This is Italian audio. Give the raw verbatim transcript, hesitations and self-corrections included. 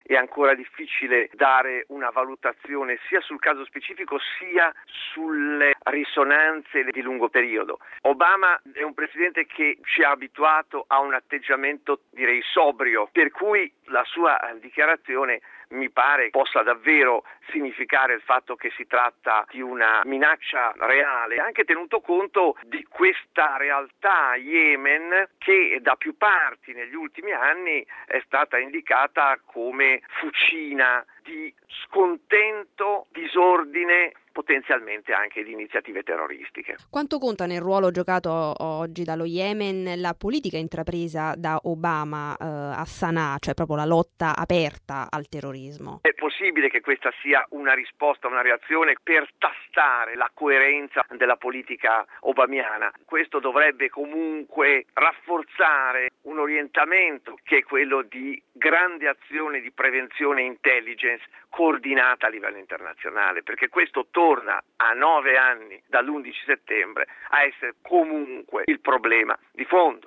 è ancora difficile dare una valutazione sia sul caso specifico sia sulle risonanze di lungo periodo. Obama è un presidente che ci ha abituato a un atteggiamento, direi, sobrio, per cui la sua dichiarazione mi pare possa davvero significare il fatto che si tratta di una minaccia reale, anche tenuto conto di questa realtà Yemen che da più parti negli ultimi anni è stata indicata come fucina di scontento, disordine, potenzialmente anche di iniziative terroristiche. Quanto conta nel ruolo giocato oggi dallo Yemen la politica intrapresa da Obama eh, a Sana'a, cioè proprio la lotta aperta al terrorismo? È possibile che questa sia una risposta, una reazione per tastare la coerenza della politica obamiana. Questo dovrebbe comunque rafforzare un orientamento che è quello di grande azione di prevenzione e intelligence coordinata a livello internazionale, perché questo torna a nove anni dall'undici settembre a essere comunque il problema di fondo.